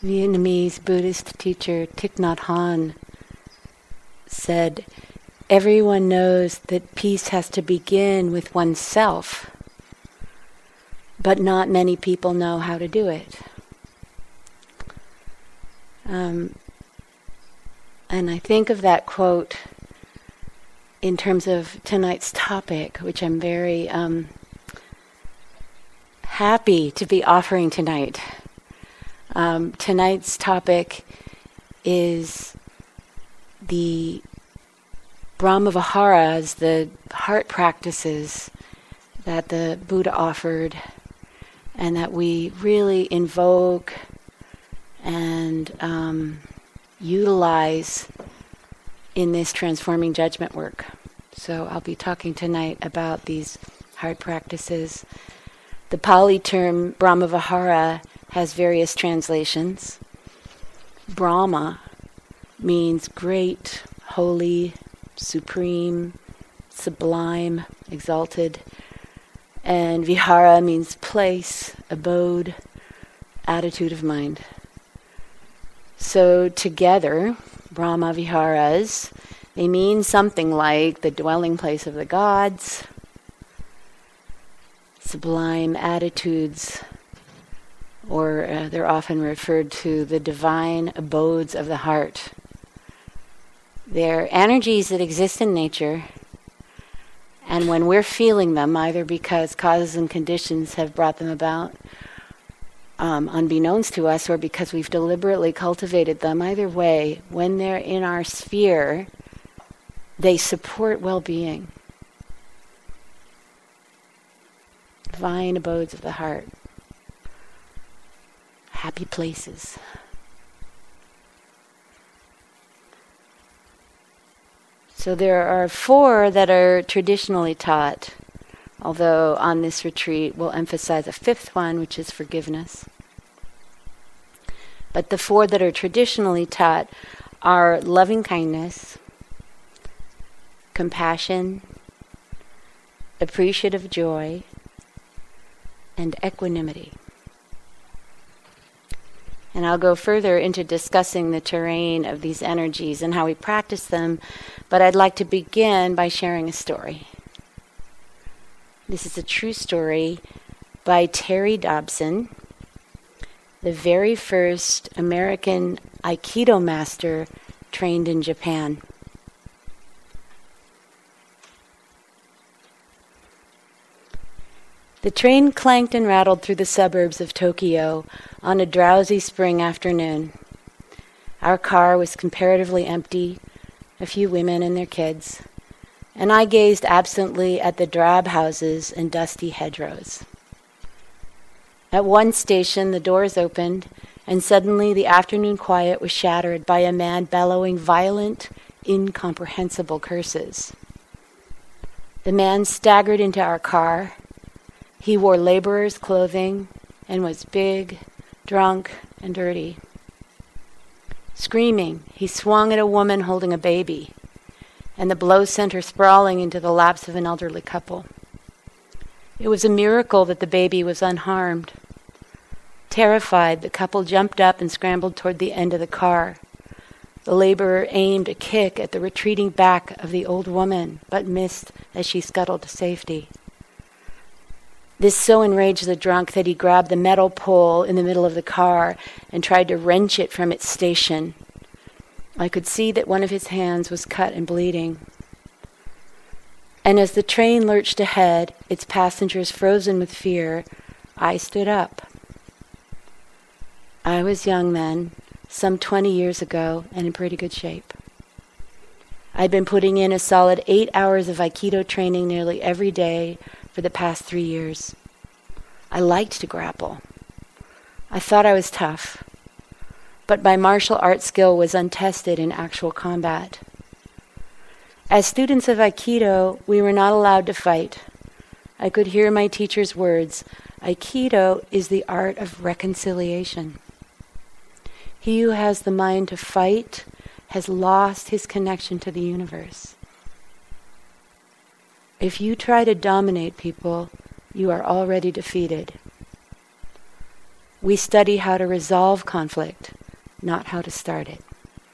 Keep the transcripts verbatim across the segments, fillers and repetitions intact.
Vietnamese Buddhist teacher Thich Nhat Hanh said, everyone knows that peace has to begin with oneself, but not many people know how to do it. Um, and I think of that quote in terms of tonight's topic, which I'm very um, happy to be offering tonight. Um, tonight's topic is the Brahmaviharas, the heart practices that the Buddha offered and that we really invoke and um, utilize in this transforming judgment work. So I'll be talking tonight about these heart practices. The Pali term Brahmavihara has various translations. Brahma means great, holy, supreme, sublime, exalted. And vihara means place, abode, attitude of mind. So together, Brahma Viharas, they mean something like the dwelling place of the gods, sublime attitudes, or uh, they're often referred to the divine abodes of the heart. They're energies that exist in nature, and when we're feeling them, either because causes and conditions have brought them about, um, unbeknownst to us, or because we've deliberately cultivated them, either way, when they're in our sphere, they support well-being. Divine abodes of the heart. Happy places. So there are four that are traditionally taught, although on this retreat we'll emphasize a fifth one, which is forgiveness. But the four that are traditionally taught are loving kindness, compassion, appreciative joy, and equanimity. And I'll go further into discussing the terrain of these energies and how we practice them, but I'd like to begin by sharing a story. This is a true story by Terry Dobson, the very first American Aikido master trained in Japan. The train clanked and rattled through the suburbs of Tokyo on a drowsy spring afternoon. Our car was comparatively empty, a few women and their kids, and I gazed absently at the drab houses and dusty hedgerows. At one station, the doors opened, and suddenly the afternoon quiet was shattered by a man bellowing violent, incomprehensible curses. The man staggered into our car. He wore laborer's clothing and was big, drunk, and dirty. Screaming, he swung at a woman holding a baby, and the blow sent her sprawling into the laps of an elderly couple. It was a miracle that the baby was unharmed. Terrified, the couple jumped up and scrambled toward the end of the car. The laborer aimed a kick at the retreating back of the old woman, but missed as she scuttled to safety. This so enraged the drunk that he grabbed the metal pole in the middle of the car and tried to wrench it from its station. I could see that one of his hands was cut and bleeding. And as the train lurched ahead, its passengers frozen with fear, I stood up. I was young then, some twenty years ago, and in pretty good shape. I'd been putting in a solid eight hours of Aikido training nearly every day for the past three years. I liked to grapple. I thought I was tough, but my martial art skill was untested in actual combat. As students of Aikido, we were not allowed to fight. I could hear my teacher's words, Aikido is the art of reconciliation. He who has the mind to fight has lost his connection to the universe. If you try to dominate people, you are already defeated. We study how to resolve conflict, not how to start it.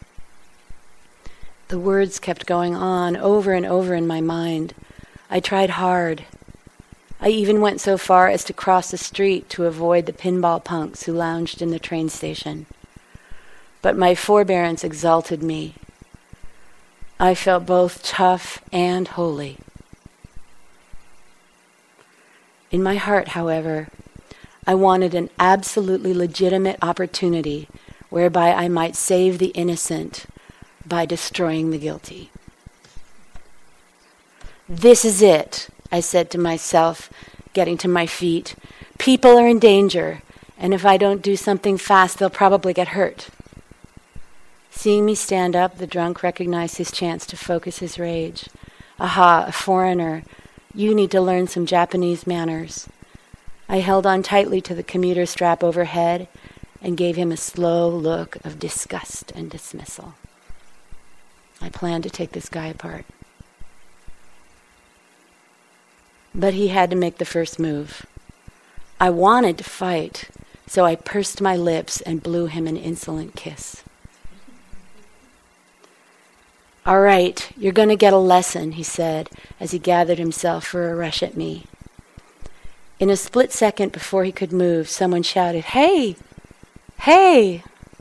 The words kept going on over and over in my mind. I tried hard. I even went so far as to cross the street to avoid the pinball punks who lounged in the train station. But my forbearance exalted me. I felt both tough and holy. In my heart, however, I wanted an absolutely legitimate opportunity whereby I might save the innocent by destroying the guilty. This is it, I said to myself, getting to my feet. People are in danger, and if I don't do something fast, they'll probably get hurt. Seeing me stand up, the drunk recognized his chance to focus his rage. Aha, a foreigner. You need to learn some Japanese manners. I held on tightly to the commuter strap overhead and gave him a slow look of disgust and dismissal. I planned to take this guy apart. But he had to make the first move. I wanted to fight, so I pursed my lips and blew him an insolent kiss. All right, you're going to get a lesson, he said, as he gathered himself for a rush at me. In a split second before he could move, someone shouted, "Hey! Hey!"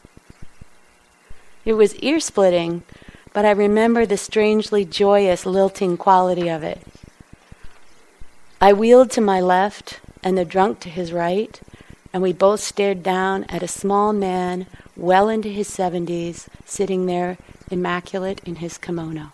It was ear-splitting, but I remember the strangely joyous, lilting quality of it. I wheeled to my left and the drunk to his right, and we both stared down at a small man well into his seventies, sitting there immaculate in his kimono.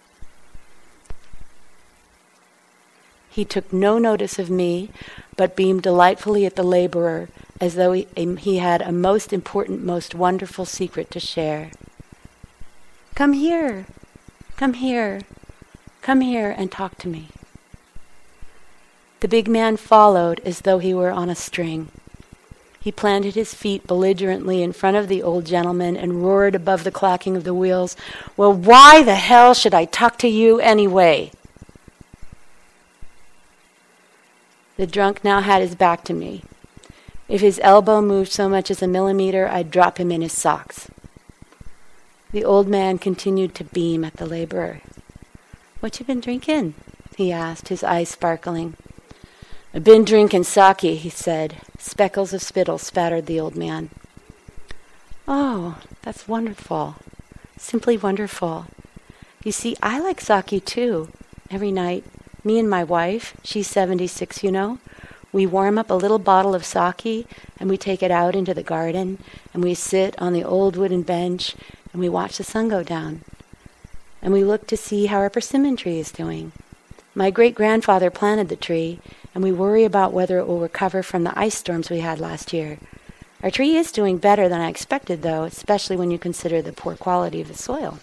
He took no notice of me, but beamed delightfully at the laborer, as though he, he had a most important, most wonderful secret to share. "Come here, come here, come here and talk to me." The big man followed as though he were on a string. He planted his feet belligerently in front of the old gentleman and roared above the clacking of the wheels, "Well, why the hell should I talk to you anyway?" The drunk now had his back to me. If his elbow moved so much as a millimeter, I'd drop him in his socks. The old man continued to beam at the laborer. "What you been drinking?" he asked, his eyes sparkling. "I've been drinking sake," he said. Speckles of spittle spattered the old man. "Oh, that's wonderful. Simply wonderful. You see, I like sake too. Every night, me and my wife, she's seventy-six, you know, we warm up a little bottle of sake and we take it out into the garden and we sit on the old wooden bench and we watch the sun go down. And we look to see how our persimmon tree is doing. My great-grandfather planted the tree, and we worry about whether it will recover from the ice storms we had last year. Our tree is doing better than I expected, though, especially when you consider the poor quality of the soil."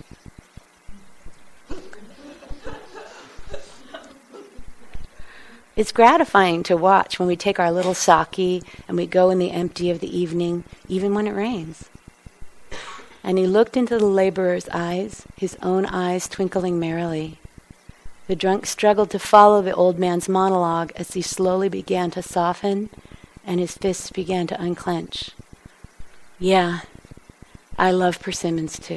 It's gratifying to watch when we take our little sake and we go in the empty of the evening, even when it rains. And he looked into the laborer's eyes, his own eyes twinkling merrily. The drunk struggled to follow the old man's monologue as he slowly began to soften and his fists began to unclench. "Yeah, I love persimmons too."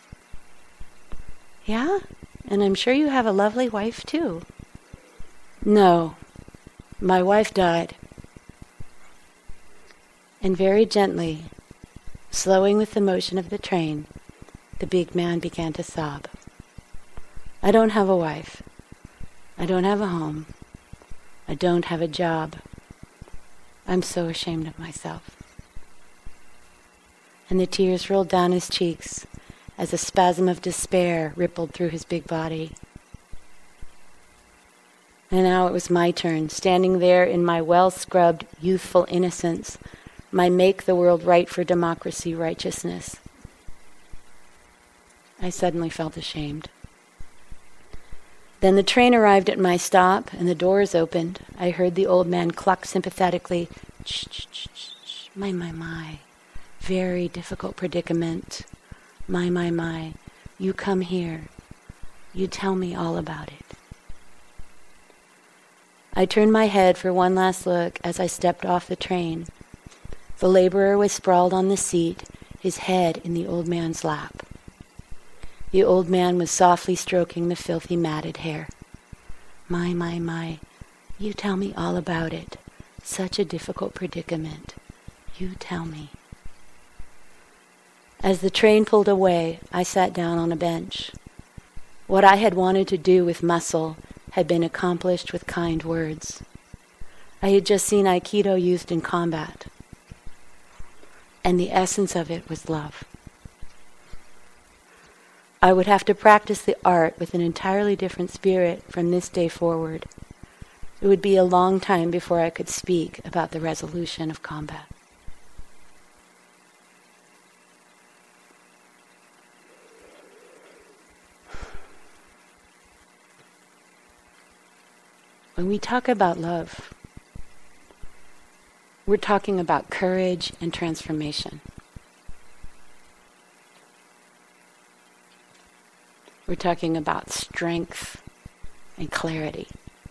"Yeah? And I'm sure you have a lovely wife too." "No, my wife died." And very gently, slowing with the motion of the train, the big man began to sob. "I don't have a wife. I don't have a home. I don't have a job. I'm so ashamed of myself." And the tears rolled down his cheeks as a spasm of despair rippled through his big body. And now it was my turn, standing there in my well-scrubbed, youthful innocence, my make-the-world-right for democracy righteousness. I suddenly felt ashamed. Then the train arrived at my stop, and the doors opened. I heard the old man cluck sympathetically, "Shh, shh, shh, shh, my, my, my. Very difficult predicament. My, my, my. You come here. You tell me all about it." I turned my head for one last look as I stepped off the train. The laborer was sprawled on the seat, his head in the old man's lap. The old man was softly stroking the filthy matted hair. My, my, my, you tell me all about it. Such a difficult predicament. You tell me. As the train pulled away, I sat down on a bench. What I had wanted to do with muscle had been accomplished with kind words. I had just seen Aikido used in combat, and the essence of it was love. I would have to practice the art with an entirely different spirit from this day forward. It would be a long time before I could speak about the resolution of combat. When we talk about love, we're talking about courage and transformation. We're talking about strength and clarity.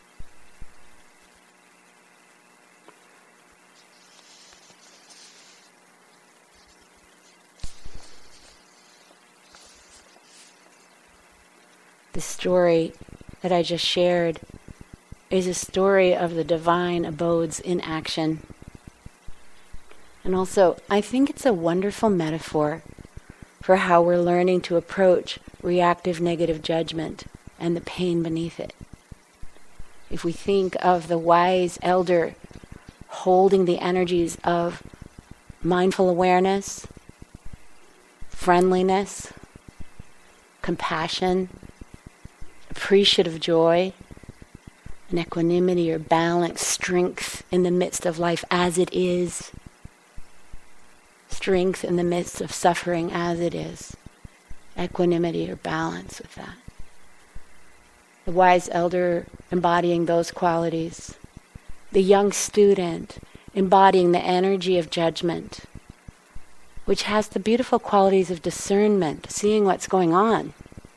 The story that I just shared is a story of the divine abodes in action. And also, I think it's a wonderful metaphor for how we're learning to approach reactive negative judgment and the pain beneath it. If we think of the wise elder holding the energies of mindful awareness, friendliness, compassion, appreciative joy, and equanimity or balance, strength in the midst of life as it is, strength in the midst of suffering as it is, equanimity or balance with that. The wise elder embodying those qualities, the young student embodying the energy of judgment, which has the beautiful qualities of discernment, seeing what's going on,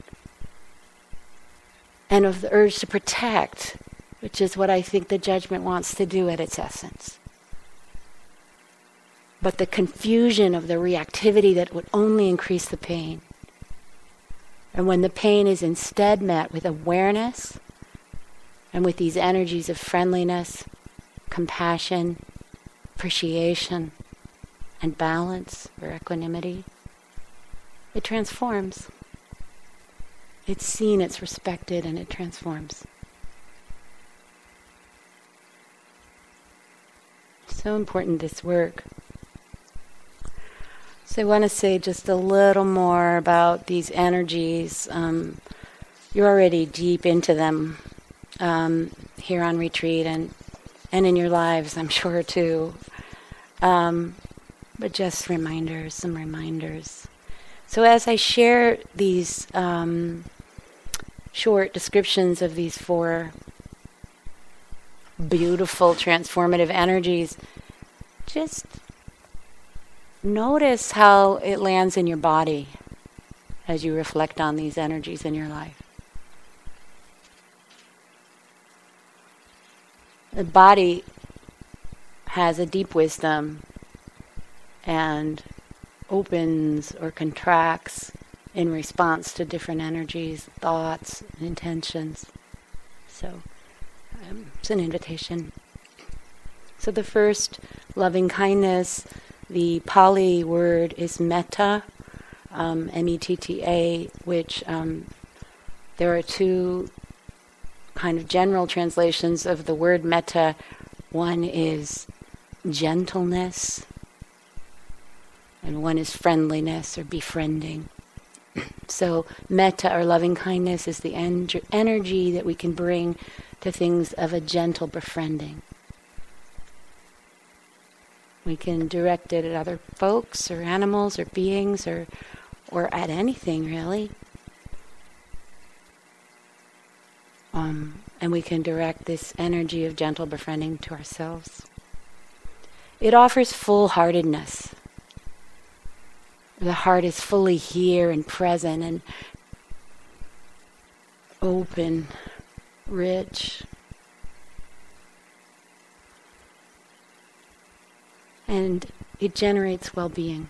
and of the urge to protect, which is what I think the judgment wants to do at its essence. But the confusion of the reactivity that would only increase the pain. And when the pain is instead met with awareness and with these energies of friendliness, compassion, appreciation, and balance or equanimity, it transforms. It's seen, it's respected, and it transforms. So important, this work. So I want to say just a little more about these energies. Um, you're already deep into them um, here on retreat and, and in your lives, I'm sure, too. Um, but just reminders, some reminders. So as I share these um, short descriptions of these four beautiful transformative energies, just notice how it lands in your body as you reflect on these energies in your life. The body has a deep wisdom and opens or contracts in response to different energies, thoughts, and intentions. So um, it's an invitation. So the first, loving kindness, the Pali word is metta, um, M E T T A, which um, there are two kind of general translations of the word metta. One is gentleness, and one is friendliness or befriending. So metta or loving kindness is the en- energy that we can bring to things of a gentle befriending. We can direct it at other folks or animals or beings or or at anything, really. Um, and we can direct this energy of gentle befriending to ourselves. It offers full-heartedness. The heart is fully here and present and open, rich. And it generates well-being.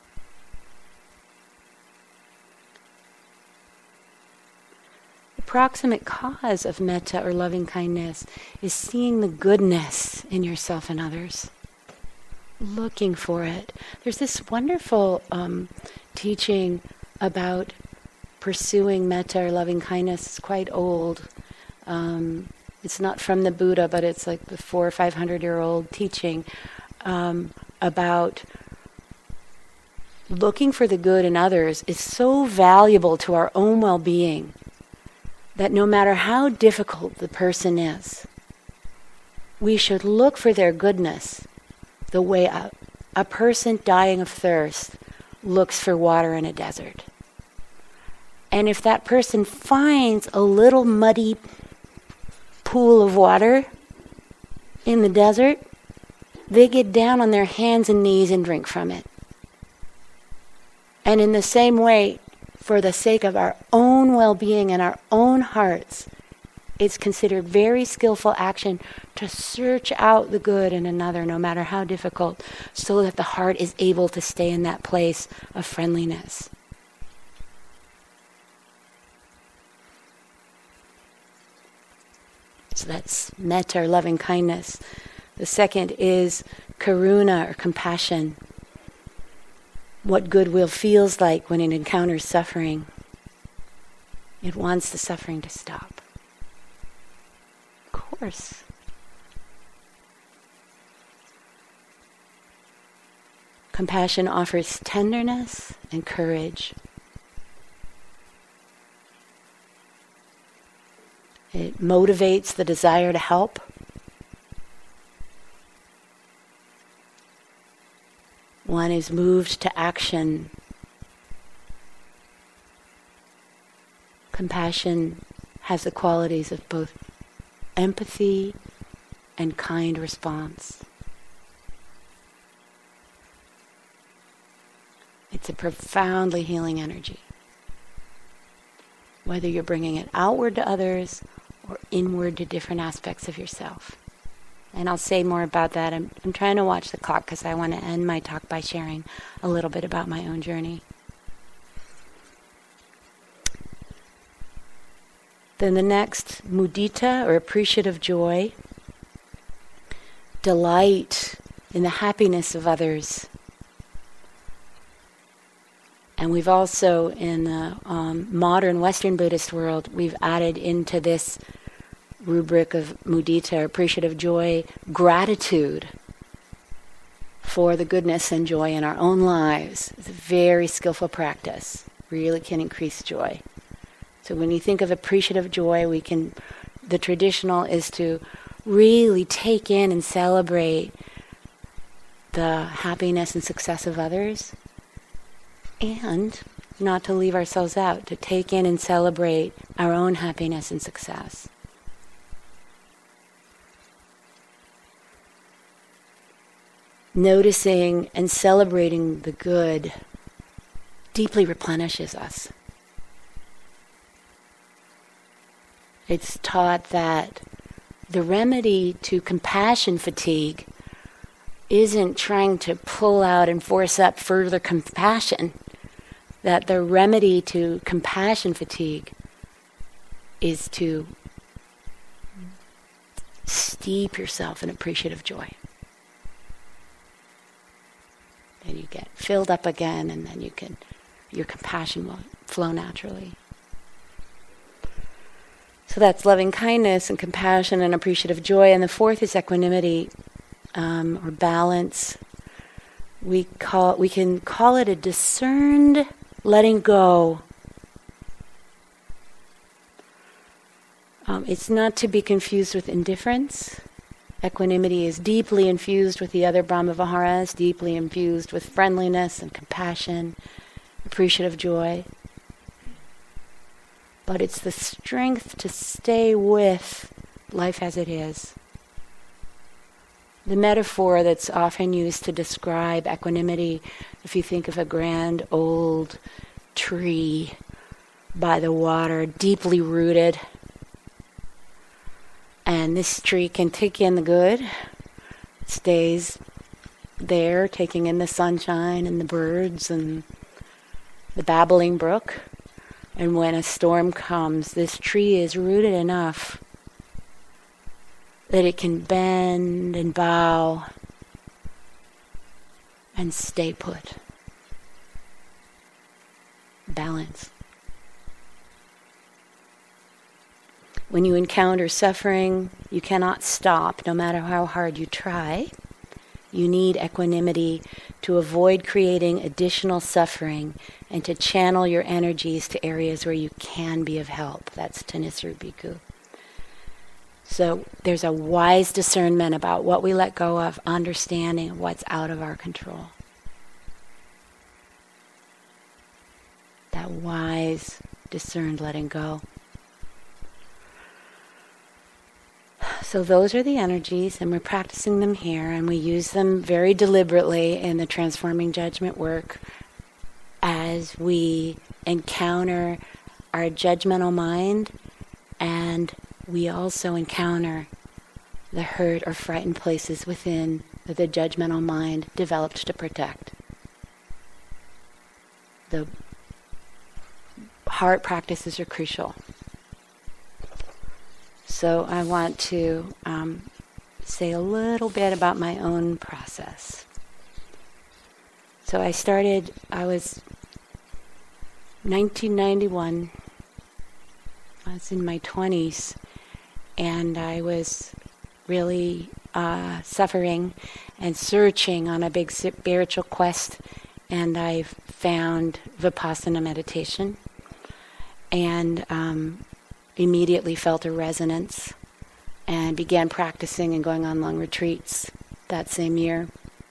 The proximate cause of metta or loving kindness is seeing the goodness in yourself and others. Looking for it. There's this wonderful um, teaching about pursuing metta or loving kindness. It's quite old. Um, it's not from the Buddha, but it's like the four or five hundred year old teaching um, about looking for the good in others is so valuable to our own well-being that no matter how difficult the person is, we should look for their goodness the way a, a person dying of thirst looks for water in a desert. And if that person finds a little muddy pool of water in the desert, they get down on their hands and knees and drink from it. And in the same way, for the sake of our own well-being and our own hearts, it's considered very skillful action to search out the good in another, no matter how difficult, so that the heart is able to stay in that place of friendliness. So that's metta, or loving kindness. The second is karuna, or compassion. What goodwill feels like when it encounters suffering. It wants the suffering to stop. Of course. Compassion offers tenderness and courage. It motivates the desire to help. One is moved to action. Compassion has the qualities of both empathy and kind response. It's a profoundly healing energy. Whether you're bringing it outward to others or inward to different aspects of yourself. And I'll say more about that. I'm, I'm trying to watch the clock because I want to end my talk by sharing a little bit about my own journey. Then the next, mudita, or appreciative joy, delight in the happiness of others. And we've also, in the um, modern Western Buddhist world, we've added into this rubric of mudita, or appreciative joy, gratitude for the goodness and joy in our own lives. It's a very skillful practice. Really can increase joy. So when you think of appreciative joy, we can, the traditional is to really take in and celebrate the happiness and success of others, and not to leave ourselves out, to take in and celebrate our own happiness and success. Noticing and celebrating the good deeply replenishes us. It's taught that the remedy to compassion fatigue isn't trying to pull out and force up further compassion. That the remedy to compassion fatigue is to steep yourself in appreciative joy. And you get filled up again, and then you can, your compassion will flow naturally. So that's loving kindness and compassion and appreciative joy. And the fourth is equanimity, um, or balance. We call we can call it a discerned letting go. Um, it's not to be confused with indifference. Equanimity is deeply infused with the other Brahmaviharas, deeply infused with friendliness and compassion, appreciative joy. But it's the strength to stay with life as it is. The metaphor that's often used to describe equanimity, if you think of a grand old tree by the water, deeply rooted, and this tree can take in the good, stays there taking in the sunshine and the birds and the babbling brook. And when a storm comes, this tree is rooted enough that it can bend and bow and stay put. Balance. When you encounter suffering, you cannot stop, no matter how hard you try. You need equanimity to avoid creating additional suffering and to channel your energies to areas where you can be of help. That's Thanissaro Bhikkhu. So there's a wise discernment about what we let go of, understanding what's out of our control. That wise, discerned letting go. So those are the energies, and we're practicing them here, and we use them very deliberately in the transforming judgment work as we encounter our judgmental mind, and we also encounter the hurt or frightened places within that the judgmental mind developed to protect. The heart practices are crucial. So I want to um, say a little bit about my own process. So I started, I was nineteen ninety-one, I was in my twenties, and I was really uh, suffering and searching on a big spiritual quest, and I found Vipassana meditation, and um, immediately felt a resonance and began practicing and going on long retreats that same year.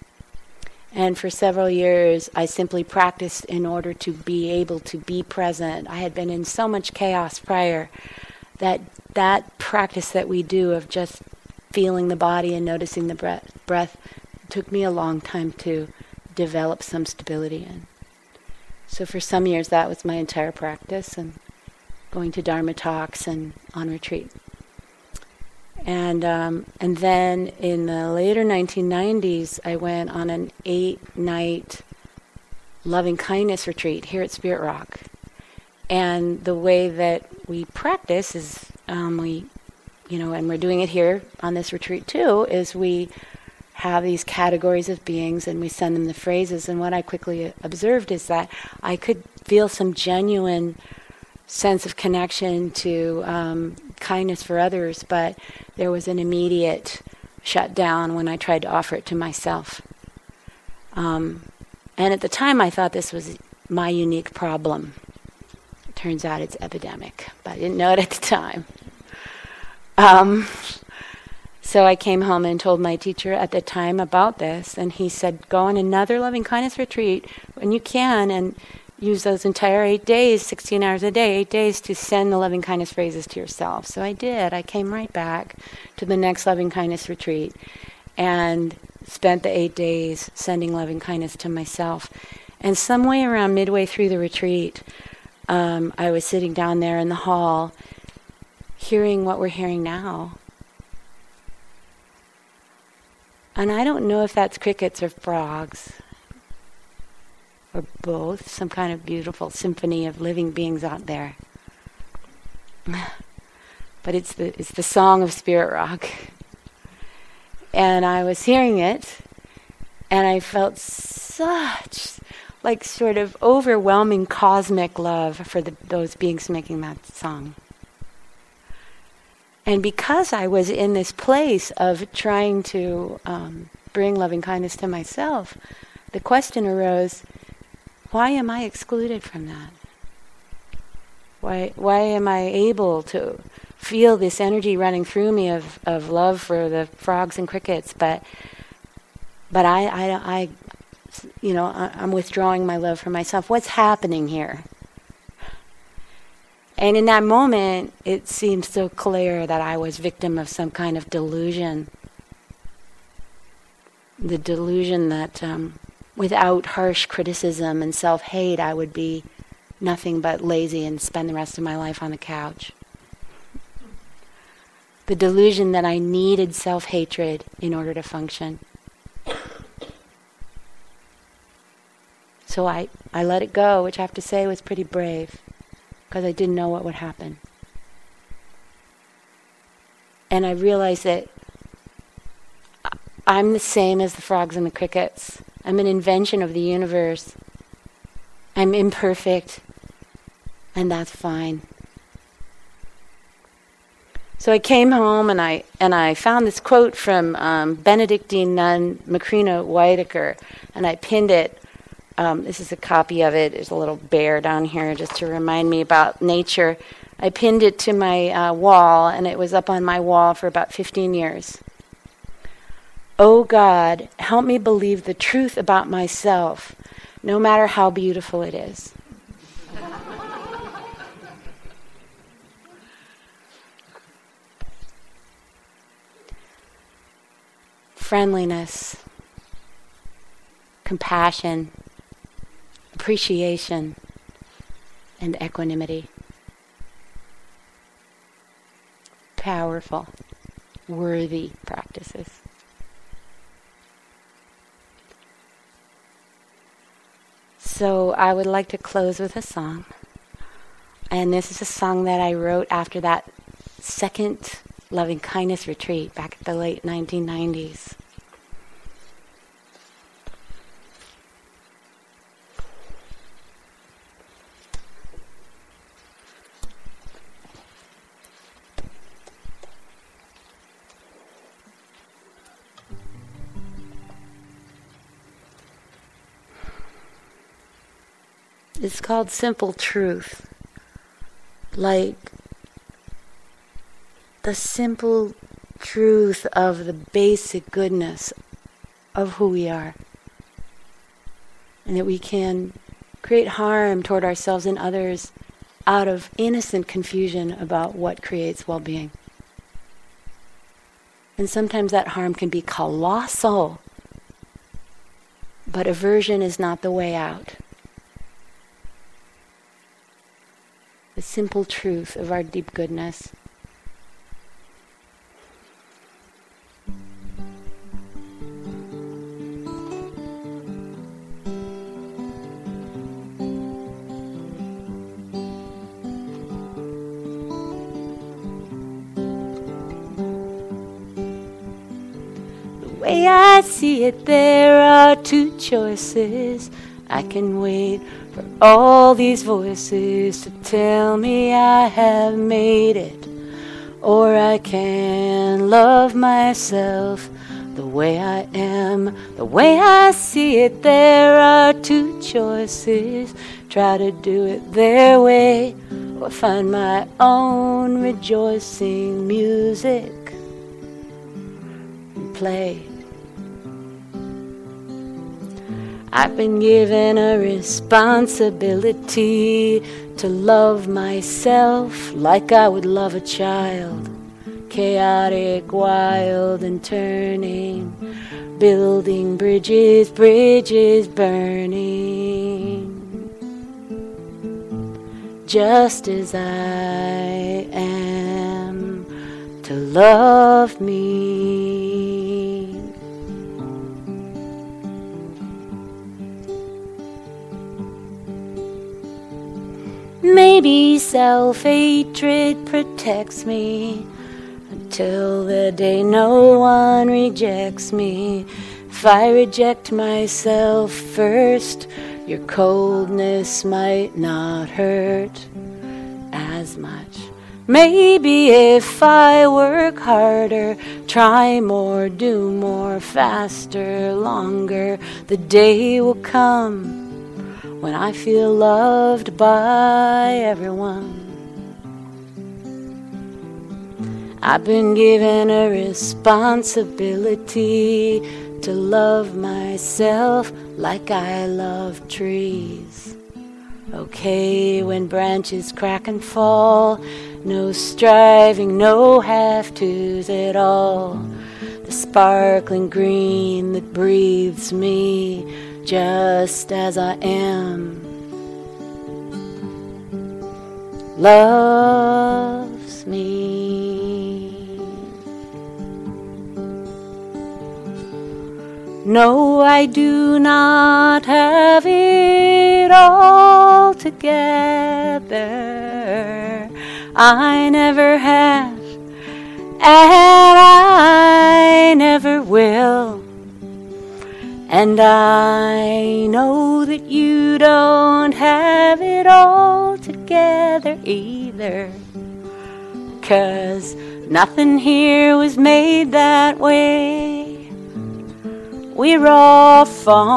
And for several years, I simply practiced in order to be able to be present. I had been in so much chaos prior that that practice that we do of just feeling the body and noticing the breath, breath took me a long time to develop some stability in. So for some years, that was my entire practice, and going to Dharma talks and on retreat. And um, and then in the later nineteen nineties, I went on an eight-night loving kindness retreat here at Spirit Rock. And the way that we practice is um, we, you know, and we're doing it here on this retreat too, is we have these categories of beings and we send them the phrases. And what I quickly observed is that I could feel some genuine sense of connection to um, kindness for others, but there was an immediate shutdown when I tried to offer it to myself. Um, and at the time I thought this was my unique problem. It turns out it's epidemic, but I didn't know it at the time. Um, so I came home and told my teacher at the time about this, and he said, go on another loving kindness retreat when you can, and use those entire eight days, sixteen hours a day, eight days to send the loving kindness phrases to yourself. So I did. I came right back to the next loving kindness retreat and spent the eight days sending loving kindness to myself. And some way around midway through the retreat, um, I was sitting down there in the hall, hearing what we're hearing now. And I don't know if that's crickets or frogs, or both, some kind of beautiful symphony of living beings out there. But it's the it's the song of Spirit Rock. And I was hearing it, and I felt such, like, sort of overwhelming cosmic love for the, those beings making that song. And because I was in this place of trying to um, bring loving kindness to myself, the question arose, why am I excluded from that? Why why am I able to feel this energy running through me of, of love for the frogs and crickets, but but I, I, I you know, I, I'm withdrawing my love for myself. What's happening here? And in that moment, it seemed so clear that I was victim of some kind of delusion. The delusion that um, without harsh criticism and self-hate, I would be nothing but lazy and spend the rest of my life on the couch. The delusion that I needed self-hatred in order to function. So I, I let it go, which I have to say was pretty brave, because I didn't know what would happen. And I realized that I'm the same as the frogs and the crickets. I'm an invention of the universe. I'm imperfect, and that's fine. So I came home and I and I found this quote from um, Benedictine nun Macrina Whitaker, and I pinned it. Um, this is a copy of it. There's a little bear down here just to remind me about nature. I pinned it to my uh, wall, and it was up on my wall for about fifteen years. Oh God, help me believe the truth about myself, no matter how beautiful it is. Friendliness, compassion, appreciation, and equanimity. Powerful, worthy practices. So I would like to close with a song. And this is a song that I wrote after that second Loving Kindness retreat back at the late nineteen nineties. It's called Simple Truth. Like the simple truth of the basic goodness of who we are. And that we can create harm toward ourselves and others out of innocent confusion about what creates well-being. And sometimes that harm can be colossal. But aversion is not the way out. The simple truth of our deep goodness. The way I see it, there are two choices. I can wait for all these voices to tell me I have made it, or I can love myself the way I am, the way I see it. There are two choices. Try to do it their way, or find my own rejoicing music and play. I've been given a responsibility to love myself like I would love a child. Chaotic, wild, and turning, building bridges, bridges burning. Just as I am, to love me. Maybe self-hatred protects me until the day no one rejects me. If I reject myself first, your coldness might not hurt as much. Maybe if I work harder, try more, do more, faster, longer, the day will come when I feel loved by everyone. I've been given a responsibility to love myself like I love trees. Okay, when branches crack and fall, no striving, no have-tos at all. The sparkling green that breathes me just as I am, loves me. No, I do not have it together. I never have, and I never will. And I know that you don't have it all together either, 'cause nothing here was made that way. We're all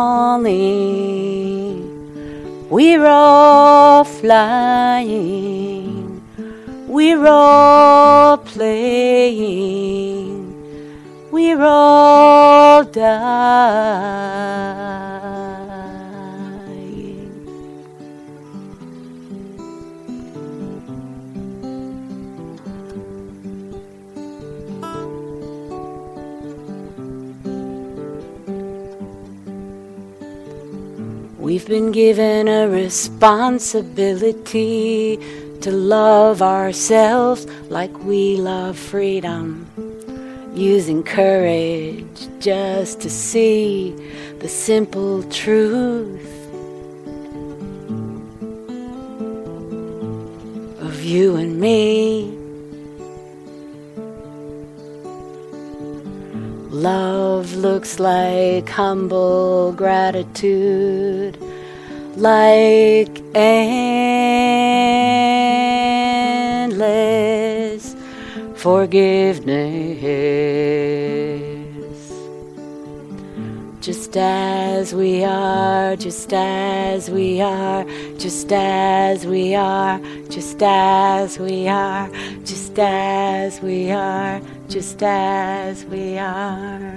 falling, we're all flying, we're all playing, we're all dying. We've been given a responsibility to love ourselves like we love freedom, using courage just to see the simple truth of you and me. Love looks like humble gratitude, like endless forgiveness. Just as we are, just as we are, just as we are, just as we are, just as we are, just as we are.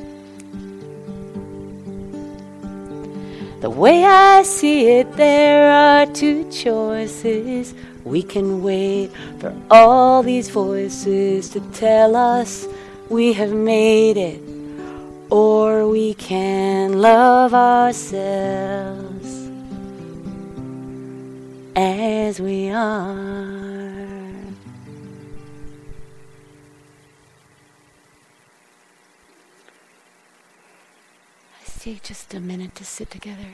The way I see it, there are two choices. We can wait for all these voices to tell us we have made it, or we can love ourselves as we are. Let's take just a minute to sit together.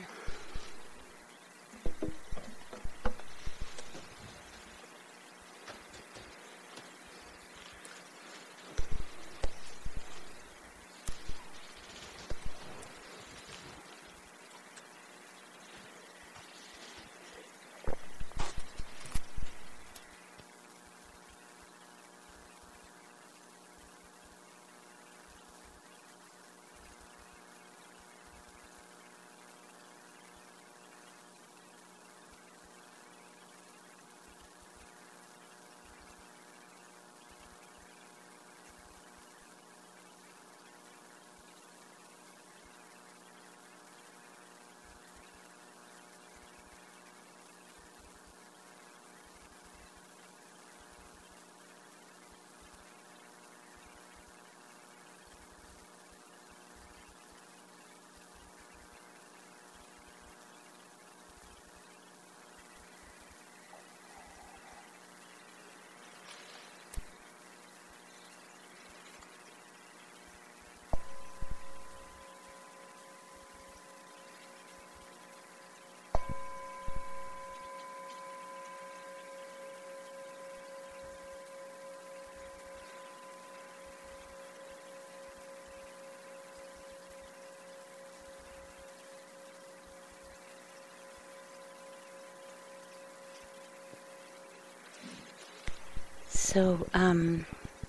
So, um,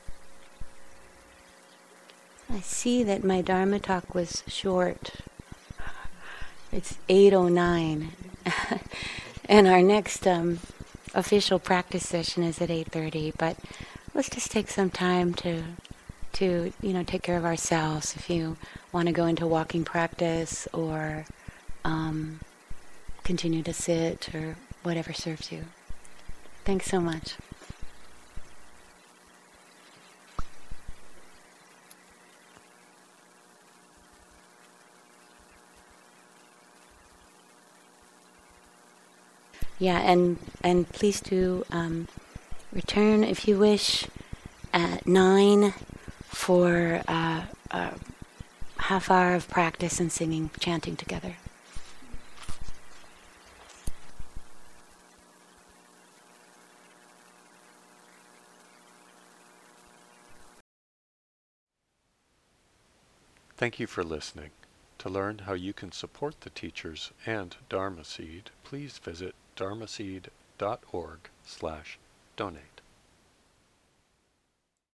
I see that my Dharma talk was short. It's eight oh nine. And our next um, official practice session is at eight thirty. But let's just take some time to, to you know, take care of ourselves. If you want to go into walking practice or um, continue to sit or whatever serves you. Thanks so much. Yeah, and and please do um, return if you wish at nine for uh, a half hour of practice and singing, chanting together. Thank you for listening. To learn how you can support the teachers and Dharma Seed, please visit dharmaseed dot org slash donate.